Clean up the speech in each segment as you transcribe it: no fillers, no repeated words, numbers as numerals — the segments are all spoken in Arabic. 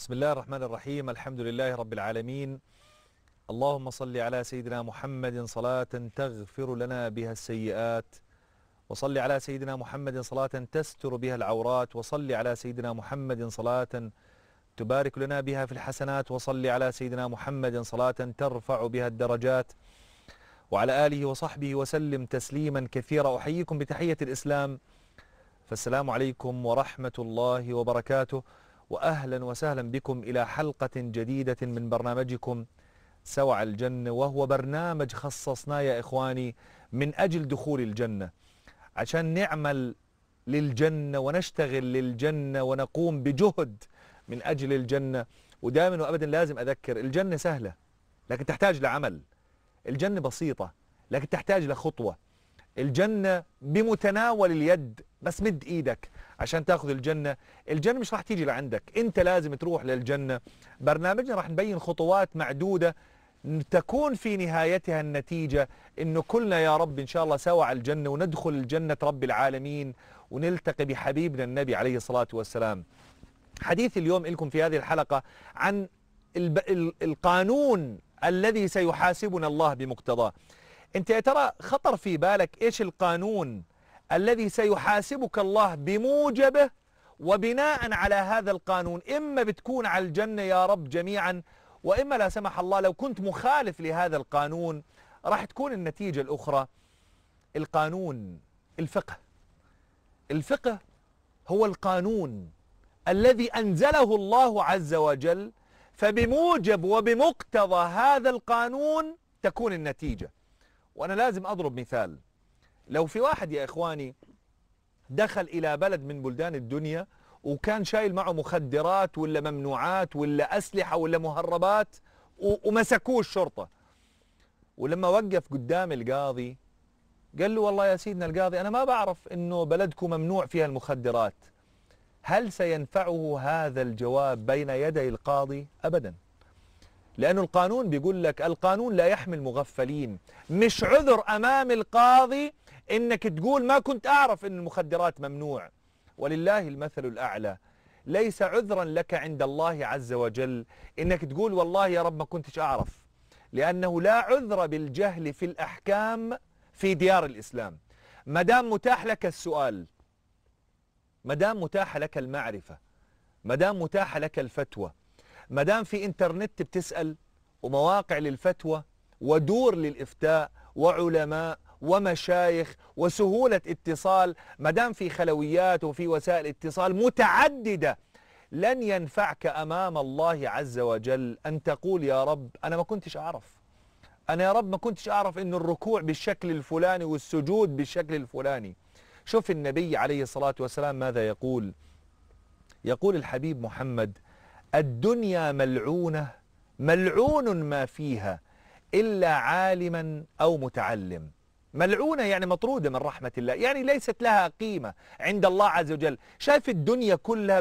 بسم الله الرحمن الرحيم. الحمد لله رب العالمين. اللهم صل على سيدنا محمد صلاة تغفر لنا بها السيئات، وصل على سيدنا محمد صلاة تستر بها العورات، وصل على سيدنا محمد صلاة تبارك لنا بها في الحسنات، وصل على سيدنا محمد صلاة ترفع بها الدرجات، وعلى آله وصحبه وسلم تسليما كثيرا. أحييكم بتحية الإسلام، فالسلام عليكم ورحمة الله وبركاته، وأهلا وسهلا بكم إلى حلقة جديدة من برنامجكم سوع الجنة، وهو برنامج خصصناه يا إخواني من أجل دخول الجنة، عشان نعمل للجنة ونشتغل للجنة ونقوم بجهد من أجل الجنة. ودائما وأبدا لازم أذكر، الجنة سهلة لكن تحتاج لعمل، الجنة بسيطة لكن تحتاج لخطوة، الجنة بمتناول اليد، بس مد إيدك عشان تاخذ الجنة. الجنة مش راح تيجي لعندك، انت لازم تروح للجنة. برنامجنا راح نبين خطوات معدودة تكون في نهايتها النتيجة انه كلنا يا رب ان شاء الله سوا على الجنة، وندخل الجنة رب العالمين ونلتقي بحبيبنا النبي عليه الصلاة والسلام. حديث اليوم لكم في هذه الحلقة عن القانون الذي سيحاسبنا الله بمقتضاه. انت يا ترى خطر في بالك ايش القانون الذي سيحاسبك الله بموجبه؟ وبناء على هذا القانون إما بتكون على الجنة يا رب جميعا، وإما لا سمح الله لو كنت مخالف لهذا القانون راح تكون النتيجة الأخرى. القانون الفقه. الفقه هو القانون الذي أنزله الله عز وجل، فبموجب وبمقتضى هذا القانون تكون النتيجة. وأنا لازم أضرب مثال. لو في واحد يا إخواني دخل إلى بلد من بلدان الدنيا وكان شايل معه مخدرات ولا ممنوعات ولا أسلحة ولا مهربات ومسكوه الشرطة، ولما وقف قدام القاضي قال له والله يا سيدنا القاضي أنا ما بعرف إنه بلدكم ممنوع فيها المخدرات، هل سينفعه هذا الجواب بين يدي القاضي؟ أبدا، لأنه القانون بيقول لك القانون لا يحمي المغفلين. مش عذر أمام القاضي إنك تقول ما كنت أعرف إن المخدرات ممنوع، ولله المثل الأعلى. ليس عذرا لك عند الله عز وجل إنك تقول والله يا رب ما كنتش أعرف، لأنه لا عذر بالجهل في الأحكام في ديار الإسلام. مدام متاح لك السؤال، مدام متاح لك المعرفة، مدام متاح لك الفتوى، مدام في انترنت بتسأل ومواقع للفتوى ودور للإفتاء وعلماء ومشايخ وسهولة اتصال، مدام في خلويات وفي وسائل اتصال متعددة، لن ينفعك أمام الله عز وجل أن تقول يا رب أنا ما كنتش أعرف، أنا يا رب ما كنتش أعرف إن الركوع بالشكل الفلاني والسجود بالشكل الفلاني. شوف النبي عليه الصلاة والسلام ماذا يقول. يقول الحبيب محمد: الدنيا ملعونة ملعون ما فيها إلا عالما أو متعلم. ملعونة يعني مطرودة من رحمة الله، يعني ليست لها قيمة عند الله عز وجل. شايف الدنيا كلها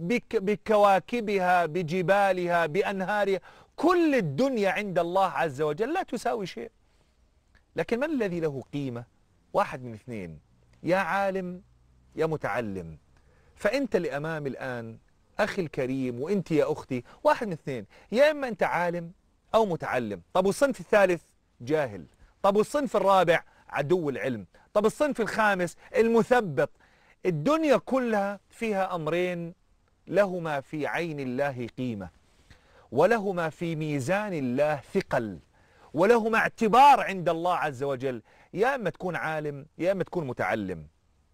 بكواكبها بجبالها بأنهارها، كل الدنيا عند الله عز وجل لا تساوي شيء. لكن من الذي له قيمة؟ واحد من اثنين، يا عالم يا متعلم. فأنت لأمام الآن أخي الكريم وأنت يا أختي واحد من اثنين، يا إما أنت عالم أو متعلم. طب والصنف الثالث جاهل. طب والصنف الرابع عدو العلم. طب الصنف الخامس المثبط. الدنيا كلها فيها أمرين، لهما في عين الله قيمة، ولهما في ميزان الله ثقل، ولهما اعتبار عند الله عز وجل. يا إما تكون عالم يا إما تكون متعلم.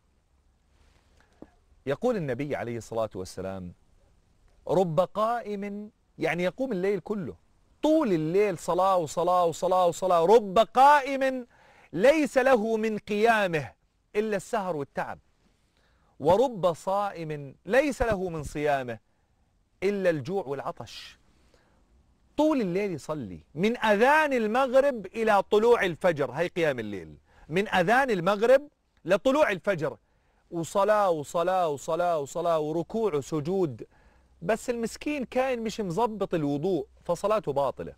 يقول النبي عليه الصلاة والسلام: رب قائم، يعني يقوم الليل كله طول الليل صلاة وصلاة وصلاة وصلاة، رب قائم ليس له من قيامه إلا السهر والتعب، ورب صائم ليس له من صيامه إلا الجوع والعطش. طول الليل يصلي من أذان المغرب إلى طلوع الفجر، هي قيام الليل، من أذان المغرب لطلوع الفجر، وصلاة وصلاة وصلاة وصلاة وركوع وسجود. بس المسكين كائن مش مظبط الوضوء فصلاته باطلة.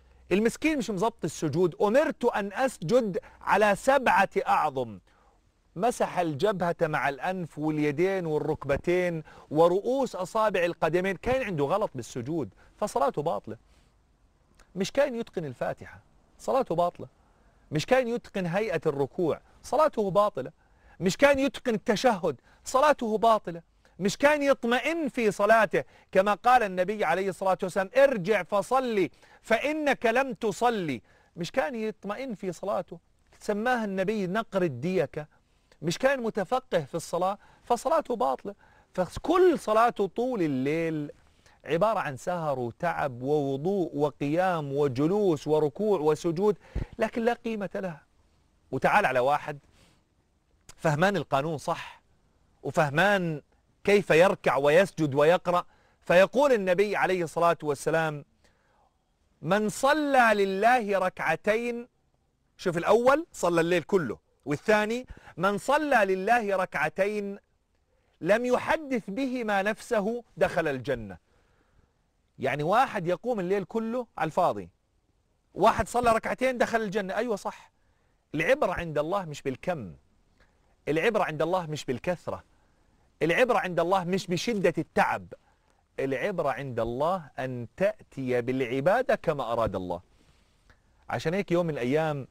المسكين مش مظبط السجود، أمرت أن أسجد على 7 أعظم، مسح الجبهة مع الأنف واليدين والركبتين ورؤوس أصابع القدمين، كان عنده غلط بالسجود فصلاته باطلة. مش كان يتقن الفاتحة، صلاته باطلة. مش كان يتقن هيئة الركوع، صلاته باطلة. مش كان يتقن التشهد، صلاته باطلة. مش كان يطمئن في صلاته كما قال النبي عليه الصلاة والسلام: ارجع فصلي فإنك لم تصلي. مش كان يطمئن في صلاته، سماها النبي نقر الديكة. مش كان متفقه في الصلاة، فصلاته باطلة. فكل صلاته طول الليل عبارة عن سهر وتعب ووضوء وقيام وجلوس وركوع وسجود، لكن لا قيمة لها. وتعال على واحد فهمان القانون صح وفهمان كيف يركع ويسجد ويقرأ، فيقول النبي عليه الصلاة والسلام: من صلى لله ركعتين، شوف الأول صلى الليل كله، والثاني من صلى لله ركعتين لم يحدث بهما نفسه دخل الجنة. يعني واحد يقوم الليل كله على الفاضي، واحد صلى ركعتين دخل الجنة. أيوة صح. العبرة عند الله مش بالكم، العبرة عند الله مش بالكثرة، العبرة عند الله مش بشدة التعب، العبرة عند الله أن تأتي بالعبادة كما أراد الله. عشان هيك يوم من الأيام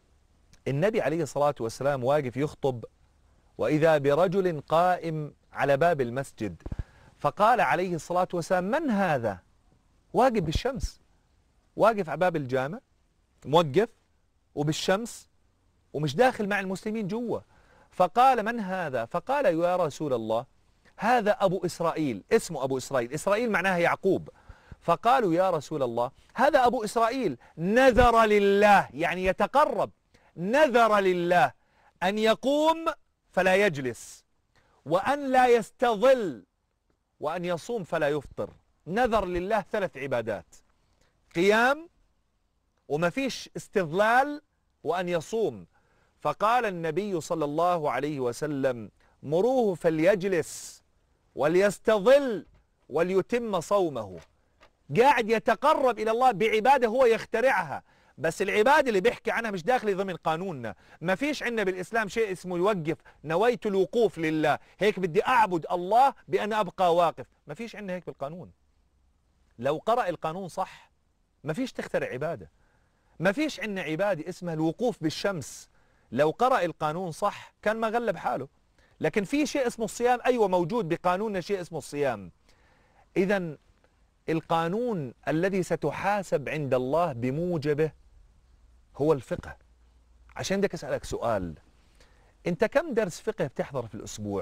النبي عليه الصلاة والسلام واقف يخطب، وإذا برجل قائم على باب المسجد، فقال عليه الصلاة والسلام: من هذا؟ واقف بالشمس، واقف على باب الجامع موقف وبالشمس ومش داخل مع المسلمين جوا. فقال: من هذا؟ فقال: يا رسول الله هذا أبو إسرائيل، اسمه أبو إسرائيل، إسرائيل معناها يعقوب. فقالوا: يا رسول الله هذا أبو إسرائيل نذر لله، يعني يتقرب، نذر لله أن يقوم فلا يجلس، وأن لا يستظل، وأن يصوم فلا يفطر. نذر لله 3 عبادات: قيام، وما فيش استظلال، وأن يصوم. فقال النبي صلى الله عليه وسلم: مروه فليجلس وليستظل وليتم صومه. قاعد يتقرب إلى الله بعبادة هو يخترعها، بس العبادة اللي بيحكي عنها مش داخل ضمن قانوننا. ما فيش عندنا بالإسلام شيء اسمه يوقف، نويت الوقوف لله، هيك بدي أعبد الله بأن أبقى واقف. ما فيش عندنا هيك بالقانون. لو قرأ القانون صح ما فيش تخترع عبادة. ما فيش عندنا عبادة اسمها الوقوف بالشمس. لو قرأ القانون صح كان ما غلب حاله. لكن في شيء اسمه الصيام، أيوة موجود بقانوننا شيء اسمه الصيام. إذا القانون الذي ستحاسب عند الله بموجبه هو الفقه. عشان بدك أسألك سؤال: أنت كم درس فقه بتحضر في الأسبوع؟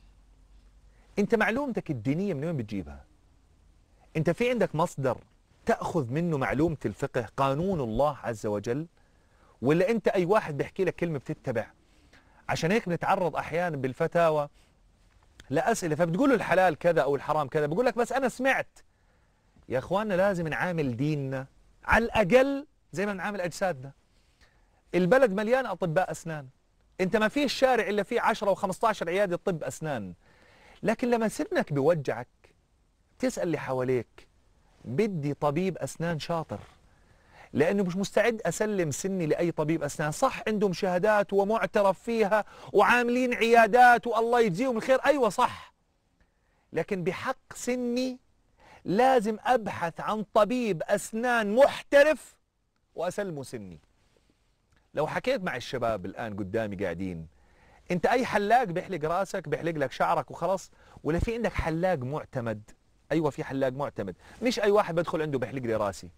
أنت معلومتك الدينية من وين بتجيبها؟ أنت في عندك مصدر تأخذ منه معلومة الفقه، قانون الله عز وجل؟ ولا أنت أي واحد بيحكي لك كلمة بتتبع؟ عشان هيك بنتعرض أحيانا بالفتاوى لأسئلة، فبتقول له الحلال كذا أو الحرام كذا، بقول لك بس أنا سمعت. يا أخواننا لازم نعامل ديننا على الأقل زي ما نعامل أجسادنا. البلد مليان أطباء أسنان، أنت ما فيش شارع إلا فيه 10 و15 عيادة طب أسنان. لكن لما سنك بيوجعك تسأل اللي حواليك: بدي طبيب أسنان شاطر، لأنه مش مستعد أسلم سني لأي طبيب أسنان. صح عندهم شهادات ومعترف فيها وعاملين عيادات والله يجزيهم الخير، أيوة صح، لكن بحق سني لازم أبحث عن طبيب أسنان محترف وأسلمه سني. لو حكيت مع الشباب الآن قدامي قاعدين، أنت أي حلاق بيحلق راسك بيحلق لك شعرك وخلاص، ولا في عندك حلاق معتمد؟ أيوة في حلاق معتمد، مش أي واحد بدخل عنده بيحلق لي راسي.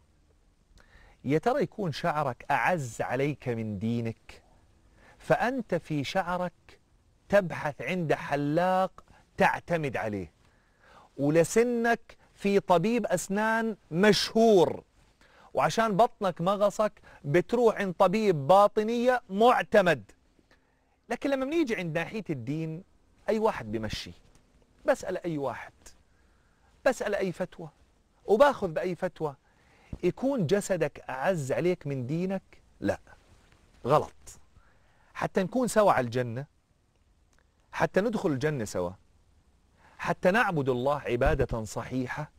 يا ترى يكون شعرك أعز عليك من دينك، فأنت في شعرك تبحث عند حلاق تعتمد عليه، ولسنك في طبيب أسنان مشهور، وعشان بطنك مغصك بتروح عند طبيب باطنية معتمد. لكن لما بنيجي عند ناحية الدين أي واحد بمشي، بسأل أي واحد، بسأل أي فتوى وباخذ بأي فتوى. يكون جسدك أعز عليك من دينك؟ لا، غلط. حتى نكون سوا على الجنة، حتى ندخل الجنة سوا، حتى نعبد الله عبادة صحيحة،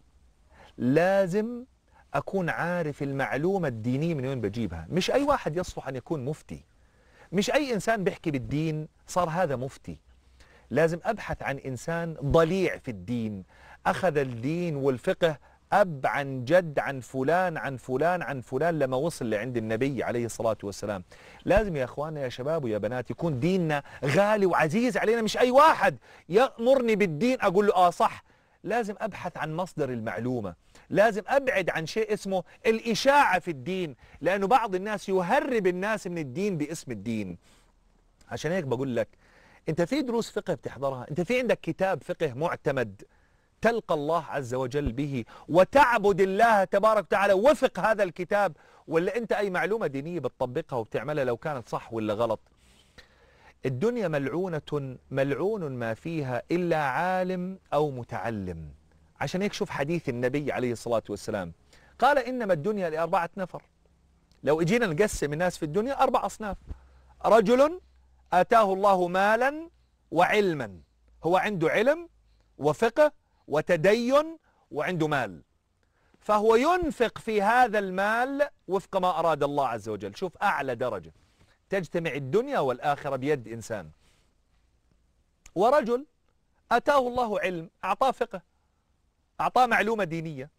لازم أكون عارف المعلومة الدينية من وين بجيبها. مش أي واحد يصلح أن يكون مفتي، مش أي إنسان بيحكي بالدين صار هذا مفتي. لازم أبحث عن إنسان ضليع في الدين، أخذ الدين والفقه أب عن جد عن فلان عن فلان عن فلان لما وصل لعند النبي عليه الصلاة والسلام. لازم يا أخواننا يا شباب ويا بنات يكون ديننا غالي وعزيز علينا، مش أي واحد يأمرني بالدين أقول له صح. لازم أبحث عن مصدر المعلومة، لازم أبعد عن شيء اسمه الإشاعة في الدين، لأنه بعض الناس يهرب الناس من الدين باسم الدين. عشان هيك بقول لك أنت في دروس فقه بتحضرها، أنت في عندك كتاب فقه معتمد تلقى الله عز وجل به وتعبد الله تبارك وتعالى وفق هذا الكتاب، ولا أنت أي معلومة دينية بتطبقها وبتعملها لو كانت صح ولا غلط؟ الدنيا ملعونة ملعون ما فيها إلا عالم أو متعلم. عشان هيك شوف حديث النبي عليه الصلاة والسلام قال إنما الدنيا لأربعة نفر. لو اجينا نقسم الناس في الدنيا 4 أصناف: رجل آتاه الله مالا وعلما، هو عنده علم وفقه وتدين وعنده مال، فهو ينفق في هذا المال وفق ما أراد الله عز وجل. شوف أعلى درجة، تجتمع الدنيا والآخرة بيد إنسان. ورجل أتاه الله علم، أعطاه فقه، أعطاه معلومة دينية،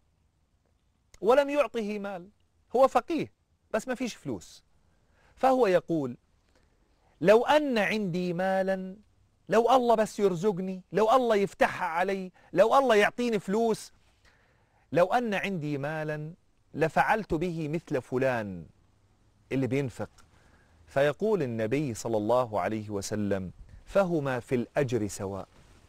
ولم يعطه مال، هو فقيه بس ما فيش فلوس، فهو يقول لو أن عندي مالا، لو الله بس يرزقني، لو الله يفتحها علي، لو الله يعطيني فلوس، لو أن عندي مالا لفعلت به مثل فلان اللي بينفق. فيقول النبي صلى الله عليه وسلم فهما في الأجر سواء.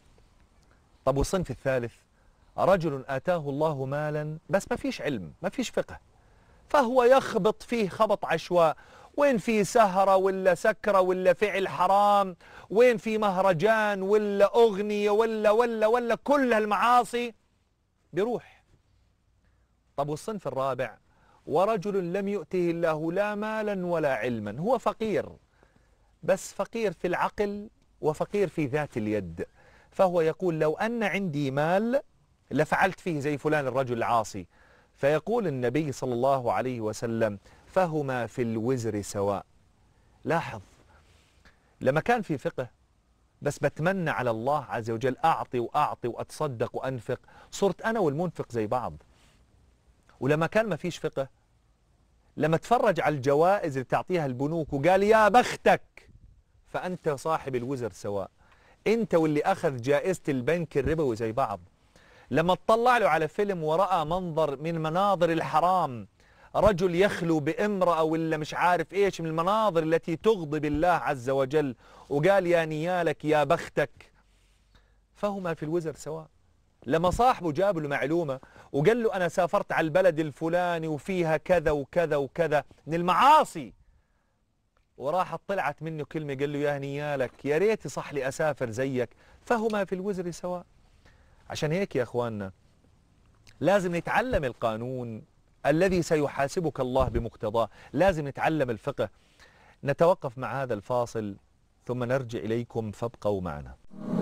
طب والصنف الثالث: رجل آتاه الله مالا بس ما فيش علم ما فيش فقه، فهو يخبط فيه خبط عشواء، وين في سهرة ولا سكرة ولا فعل حرام، وين في مهرجان ولا أغنية ولا كل هالمعاصي بيروح. طب والصنف الرابع: ورجل لم يؤته الله لا مالا ولا علما، هو فقير بس فقير في العقل وفقير في ذات اليد، فهو يقول لو أن عندي مال لفعلت فيه زي فلان الرجل العاصي. فيقول النبي صلى الله عليه وسلم فهما في الوزر سواء. لاحظ، لما كان في فقه بس بتمنى على الله عز وجل أعطي وأعطي وأتصدق وأنفق، صرت أنا والمنفق زي بعض. ولما كان ما فيش فقه، لما تفرج على الجوائز اللي تعطيها البنوك وقال يا بختك، فأنت صاحب الوزر سواء، أنت واللي أخذ جائزة البنك الربوي زي بعض. لما تطلع له على فيلم ورأى منظر من مناظر الحرام، رجل يخلو بامرأة ولا مش عارف ايش من المناظر التي تغضب الله عز وجل، وقال يا نيالك يا بختك، فهما في الوزر سواء. لما صاحبه جاب له معلومة وقال له أنا سافرت على البلد الفلاني وفيها كذا وكذا وكذا من المعاصي، وراحت طلعت منه كلمة قال له يا نيالك يا ريت صح لي أسافر زيك، فهما في الوزر سواء. عشان هيك يا أخواننا لازم نتعلم القانون الذي سيحاسبك الله بمقتضاه، لازم نتعلم الفقه. نتوقف مع هذا الفاصل ثم نرجع إليكم فابقوا معنا.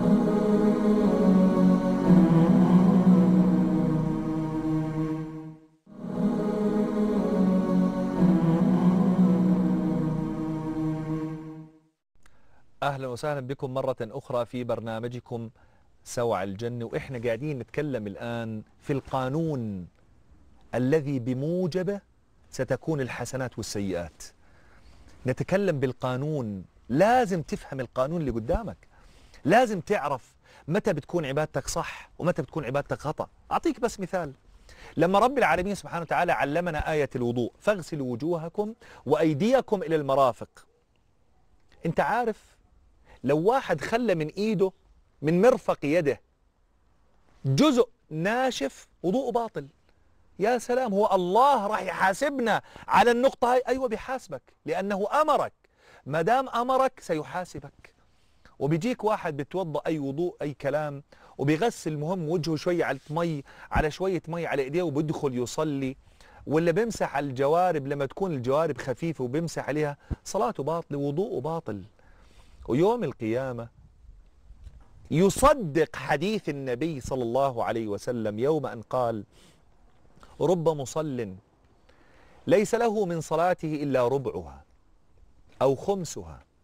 أهلا وسهلا بكم مرة أخرى في برنامجكم سوع الجنة، وإحنا قاعدين نتكلم الآن في القانون الذي بموجبه ستكون الحسنات والسيئات. نتكلم بالقانون، لازم تفهم القانون اللي قدامك، لازم تعرف متى بتكون عبادتك صح ومتى بتكون عبادتك خطأ. أعطيك بس مثال، لما رب العالمين سبحانه وتعالى علمنا آية الوضوء: فاغسلوا وجوهكم وأيديكم إلى المرافق. أنت عارف لو واحد خلى من إيده من مرفق يده جزء ناشف وضوءه باطل. يا سلام، هو الله راح يحاسبنا على النقطة هاي؟ أيوة بيحاسبك لأنه أمرك، ما دام أمرك سيحاسبك. وبيجيك واحد بتوضأ أي وضوء أي كلام وبيغسل مهم وجهه شوية على مي على شوية مي على إيديه وبيدخل يصلي، ولا بيمسح على الجوارب لما تكون الجوارب خفيفة وبيمسح عليها، صلاته باطلة ووضوءه باطل. ويوم القيامة يصدق حديث النبي صلى الله عليه وسلم يوم أن قال: رب مصل ليس له من صلاته إلا ربعها أو خمسها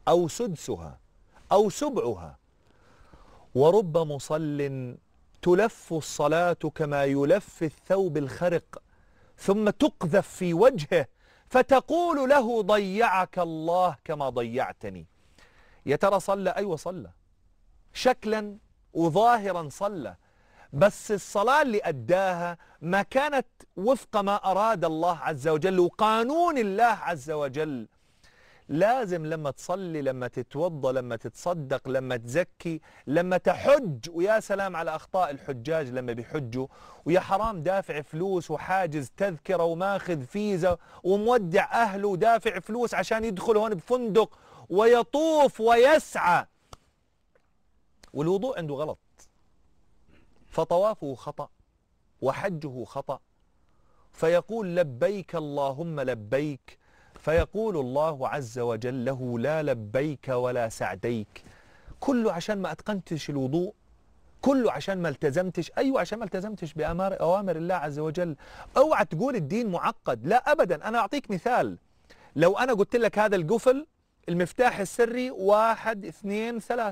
أو سدسها أو سبعها. ورب مصل تلف الصلاة كما يلف الثوب الخرق، ثم تقذف في وجهه فتقول له ضيعك الله كما ضيعتني. يا ترى صلى؟ أيوة صلى، شكلا وظاهرا صلى، بس الصلاة اللي أداها ما كانت وفق ما أراد الله عز وجل وقانون الله عز وجل. لازم لما تصلي، لما تتوضى، لما تتصدق، لما تزكي، لما تحج، ويا سلام على أخطاء الحجاج لما بيحجوا، ويا حرام دافع فلوس وحاجز تذكرة وماخذ فيزا ومودع أهله ودافع فلوس عشان يدخل هون بفندق ويطوف ويسعى، والوضوء عنده غلط، فطوافه خطأ وحجه خطأ، فيقول لبيك اللهم لبيك، فيقول الله عز وجل له لا لبيك ولا سعديك. كله عشان ما أتقنتش الوضوء، كله عشان ما التزمتش. أيوة عشان ما التزمتش بأوامر الله عز وجل. اوعى تقول الدين معقد، لا أبدا. أنا أعطيك مثال، لو أنا قلت لك هذا القفل المفتاح السري 1 2 3،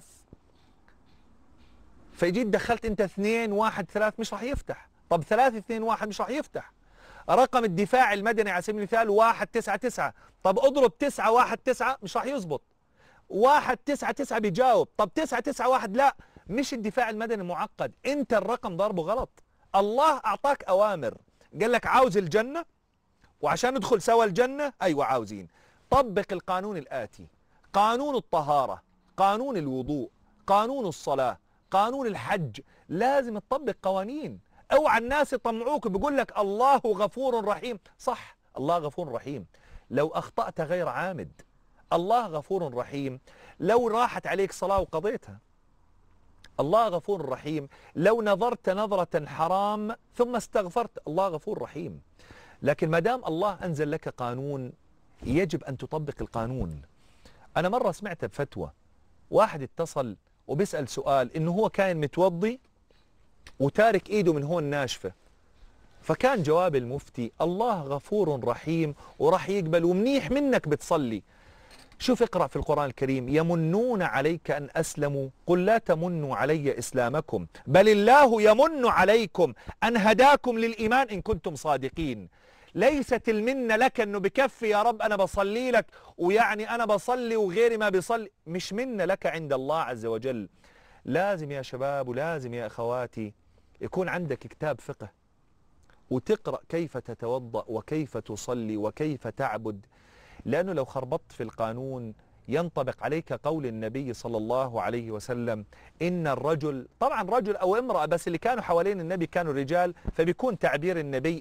فجيت دخلت أنت 2 1 3 مش راح يفتح. طب 3 2 1 مش راح يفتح. رقم الدفاع المدني على سبيل المثال 199، طب اضرب 9 1 9 مش راح يزبط. 1 9 9 بيجاوب، طب 9 9 1 لا. مش الدفاع المدني معقد، انت الرقم ضربه غلط. الله اعطاك اوامر، قال لك عاوز الجنة وعشان ندخل سوا الجنة، ايوه عاوزين. طبق القانون الآتي: قانون الطهارة، قانون الوضوء، قانون الصلاة، قانون الحج. لازم تطبق قوانين. اوعى الناس يطمعوك بيقول لك الله غفور رحيم. صح، الله غفور رحيم لو أخطأت غير عامد. الله غفور رحيم لو راحت عليك صلاة وقضيتها. الله غفور رحيم لو نظرت نظرة حرام ثم استغفرت. الله غفور رحيم. لكن ما دام الله أنزل لك قانون يجب أن تطبق القانون. أنا مرة سمعت بفتوى، واحد اتصل وبيسأل سؤال إنه هو كان متوضي وتارك ايده من هون ناشفة، فكان جواب المفتي الله غفور رحيم وراح يقبل ومنيح منك بتصلي. شوف اقرأ في القرآن الكريم: يمنون عليك أن أسلموا قل لا تمنوا علي إسلامكم بل الله يمن عليكم أن هداكم للإيمان إن كنتم صادقين. ليست المنة لك أنه بكفي يا رب أنا بصلي لك ويعني أنا بصلي وغيري ما بيصلي، مش منة لك عند الله عز وجل. لازم يا شباب ولازم يا أخواتي يكون عندك كتاب فقه وتقرأ كيف تتوضأ وكيف تصلي وكيف تعبد، لأنه لو خربطت في القانون ينطبق عليك قول النبي صلى الله عليه وسلم: إن الرجل، طبعا رجل أو امرأة، بس اللي كانوا حوالين النبي كانوا رجال، فبيكون تعبير النبي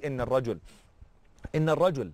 إن الرجل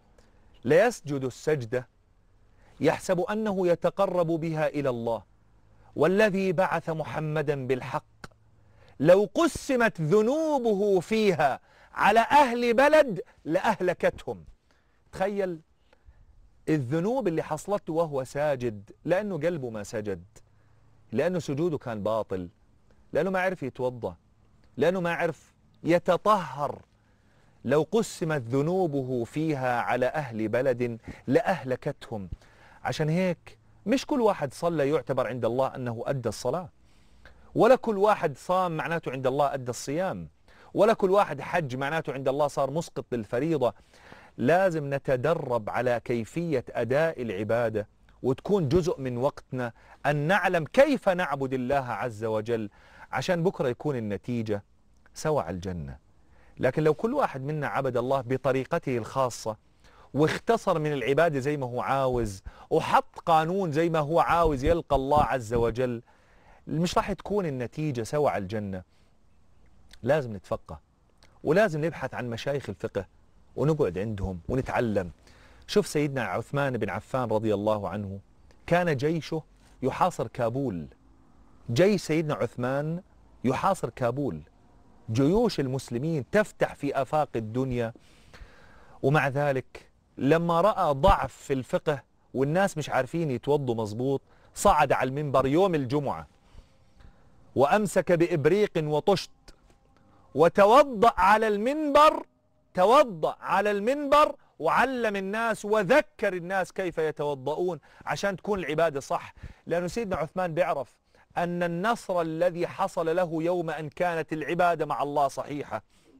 ليسجد السجدة يحسب أنه يتقرب بها إلى الله، والذي بعث محمدا بالحق لو قسمت ذنوبه فيها على أهل بلد لأهلكتهم. تخيل الذنوب اللي حصلته وهو ساجد، لأنه قلبه ما سجد، لأنه سجوده كان باطل، لأنه ما عرف يتوضأ، لأنه ما عرف يتطهر. لو قسمت ذنوبه فيها على أهل بلد لأهلكتهم. عشان هيك مش كل واحد صلى يعتبر عند الله أنه أدى الصلاة، ولا كل واحد صام معناته عند الله أدى الصيام، ولا كل واحد حج معناته عند الله صار مسقط للفريضة. لازم نتدرب على كيفية أداء العبادة وتكون جزء من وقتنا، أن نعلم كيف نعبد الله عز وجل عشان بكرة يكون النتيجة سوى على الجنة. لكن لو كل واحد منا عبد الله بطريقته الخاصة واختصر من العبادة زي ما هو عاوز وحط قانون زي ما هو عاوز يلقى الله عز وجل، مش راح تكون النتيجة سوى على الجنة. لازم نتفقه ولازم نبحث عن مشايخ الفقه ونقعد عندهم ونتعلم. شوف سيدنا عثمان بن عفان رضي الله عنه، كان جيشه يحاصر كابول. جيش سيدنا عثمان يحاصر كابول، جيوش المسلمين تفتح في آفاق الدنيا، ومع ذلك لما رأى ضعف في الفقه والناس مش عارفين يتوضوا مظبوط صعد على المنبر يوم الجمعة وأمسك بإبريق وطشت وتوضأ على المنبر، توضأ على المنبر وعلم الناس وذكر الناس كيف يتوضؤون عشان تكون العبادة صح. لأنه سيدنا عثمان بيعرف أن النصر الذي حصل له يوم أن كانت العبادة مع الله صحيحة.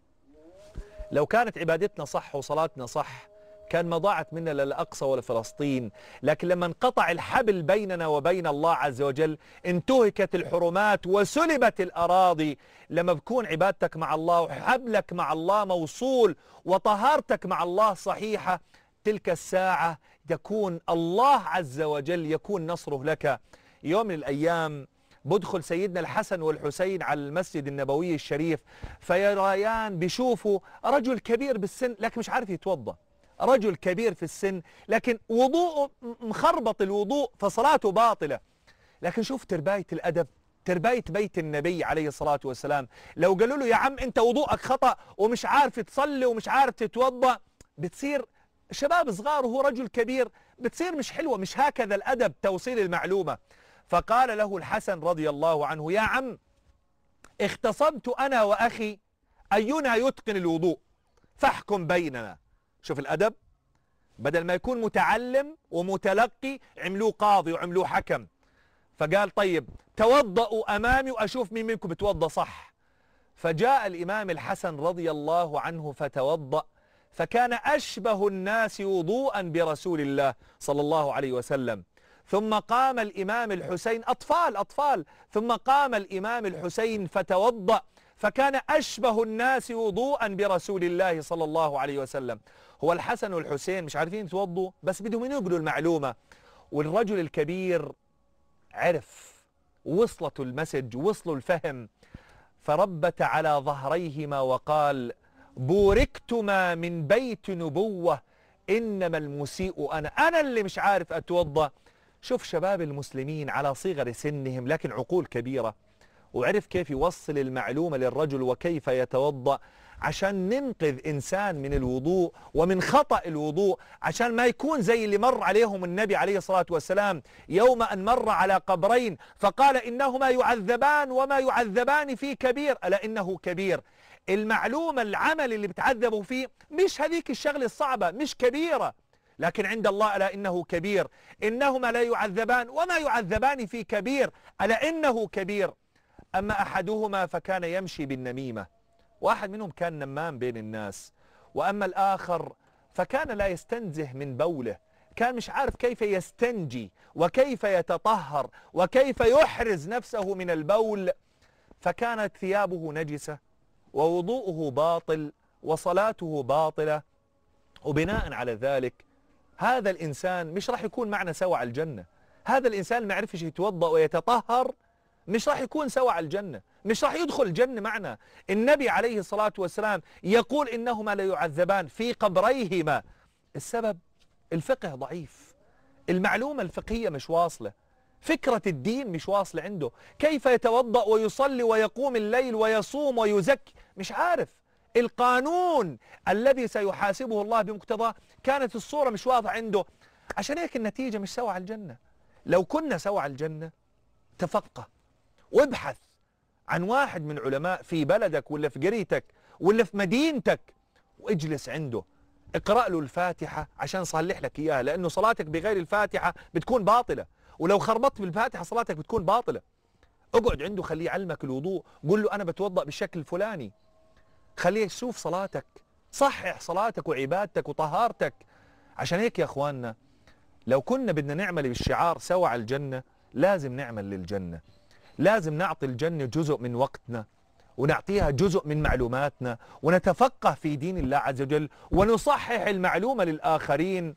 لو كانت عبادتنا صح وصلاتنا صح كان ما ضاعت منا لا الأقصى ولا فلسطين. لكن لما انقطع الحبل بيننا وبين الله عز وجل انتهكت الحرمات وسلبت الأراضي. لما بكون عبادتك مع الله وحبلك مع الله موصول وطهارتك مع الله صحيحة، تلك الساعة يكون الله عز وجل يكون نصره لك. يوم من الأيام بدخل سيدنا الحسن والحسين على المسجد النبوي الشريف، فيريان بيشوفوا رجل كبير بالسن لكن مش عارف يتوضأ، رجل كبير في السن لكن وضوءه مخربط الوضوء فصلاته باطلة. لكن شوف ترباية الأدب، ترباية بيت النبي عليه الصلاة والسلام. لو قالوا له يا عم أنت وضوءك خطأ ومش عارف تصلي ومش عارف تتوضأ، بتصير شباب صغار وهو رجل كبير، بتصير مش حلوة. مش هكذا الأدب توصيل المعلومة. فقال له الحسن رضي الله عنه يا عم اختصمت أنا وأخي أينا يتقن الوضوء فاحكم بيننا. شوف الأدب، بدل ما يكون متعلم ومتلقي عملوه قاضي وعملوه حكم. فقال طيب توضأوا أمامي وأشوف مين منكم بتوضأ صح. فجاء الإمام الحسن رضي الله عنه فتوضأ، فكان أشبه الناس وضوءا برسول الله صلى الله عليه وسلم. ثم قام الإمام الحسين، أطفال، ثم قام الإمام الحسين فتوضأ، فكان أشبه الناس وضوءا برسول الله صلى الله عليه وسلم. هو الحسن والحسين مش عارفين يتوضوا بس بدهم ينقلوا المعلومة. والرجل الكبير عرف، وصلته المسج، وصلوا الفهم، فربت على ظهريهما وقال بوركتما من بيت نبوة إنما المسيء أنا اللي مش عارف أتوضأ. شوف شباب المسلمين على صغر سنهم لكن عقول كبيرة، وعرف كيف يوصل المعلومة للرجل وكيف يتوضأ عشان ننقذ إنسان من الوضوء ومن خطأ الوضوء، عشان ما يكون زي اللي مر عليهم النبي عليه الصلاة والسلام يوم أن مر على قبرين فقال إنهما يعذبان وما يعذبان في كبير ألا إنه كبير. المعلومة العمل اللي بتعذبوا فيه مش هذيك الشغلة الصعبة، مش كبيرة، لكن عند الله ألا إنه كبير. إنهما لا يعذبان وما يعذبان في كبير ألا إنه كبير. أما أحدهما فكان يمشي بالنميمة، واحد منهم كان نمام بين الناس، وأما الآخر فكان لا يستنزه من بوله، كان مش عارف كيف يستنجي وكيف يتطهر وكيف يحرز نفسه من البول، فكانت ثيابه نجسة ووضوءه باطل وصلاته باطلة. وبناء على ذلك هذا الإنسان مش راح يكون معنا سوا على الجنة. هذا الإنسان ما عرفش يتوضأ ويتطهر مش راح يكون سوا على الجنة، مش راح يدخل الجنة معنا. النبي عليه الصلاة والسلام يقول إنهما لا يعذبان في قبريهما. السبب الفقه ضعيف، المعلومة الفقهية مش واصلة، فكرة الدين مش واصلة عنده. كيف يتوضأ ويصلي ويقوم الليل ويصوم ويزكي؟ مش عارف القانون الذي سيحاسبه الله بمقتضاه، كانت الصورة مش واضحة عنده. عشان هيك النتيجة مش سوا على الجنة. لو كنا سوا على الجنة تفقه وابحث عن واحد من علماء في بلدك ولا في قريتك ولا في مدينتك واجلس عنده، اقرأ له الفاتحة عشان يصلح لك إياها، لأنه صلاتك بغير الفاتحة بتكون باطلة، ولو خربطت بالفاتحة صلاتك بتكون باطلة. اقعد عنده خليه يعلمك الوضوء، قل له أنا بتوضأ بالشكل الفلاني، خليه يشوف صلاتك، صحح صلاتك وعبادتك وطهارتك. عشان هيك يا أخواننا لو كنا بدنا نعمل بالشعار سوا على الجنة لازم نعمل للجنة، لازم نعطي الجنة جزء من وقتنا ونعطيها جزء من معلوماتنا ونتفقه في دين الله عز وجل ونصحح المعلومة للآخرين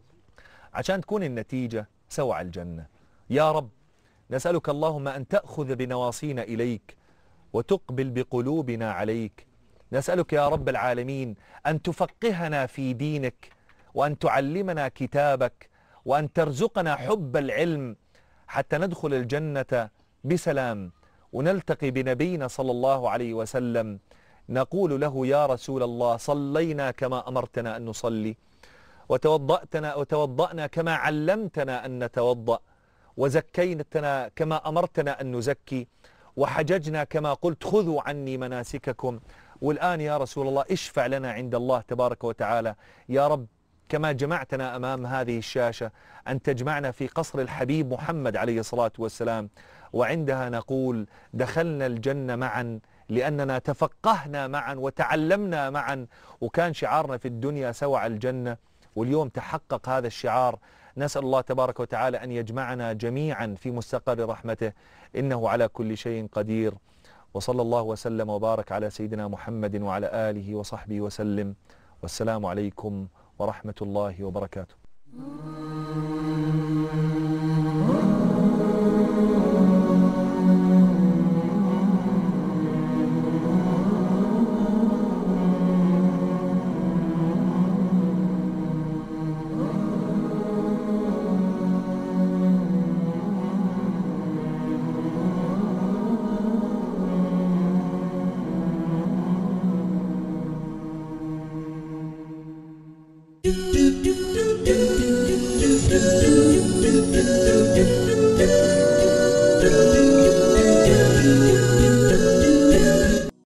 عشان تكون النتيجة سوا على الجنة. يا رب نسألك اللهم أن تأخذ بنواصينا إليك وتقبل بقلوبنا عليك. نسألك يا رب العالمين أن تفقهنا في دينك وأن تعلمنا كتابك وأن ترزقنا حب العلم حتى ندخل الجنة بسلام ونلتقي بنبينا صلى الله عليه وسلم نقول له يا رسول الله صلينا كما أمرتنا أن نصلي، وتوضأنا كما علمتنا أن نتوضأ، وزكيتنا كما أمرتنا أن نزكي، وحججنا كما قلت خذوا عني مناسككم. والآن يا رسول الله اشفع لنا عند الله تبارك وتعالى. يا رب كما جمعتنا أمام هذه الشاشة أن تجمعنا في قصر الحبيب محمد عليه الصلاة والسلام، وعندها نقول دخلنا الجنة معا لأننا تفقهنا معا وتعلمنا معا، وكان شعارنا في الدنيا سوى على الجنة، واليوم تحقق هذا الشعار. نسأل الله تبارك وتعالى أن يجمعنا جميعا في مستقر رحمته، إنه على كل شيء قدير. وصلى الله وسلم وبارك على سيدنا محمد وعلى آله وصحبه وسلم، والسلام عليكم ورحمة الله وبركاته.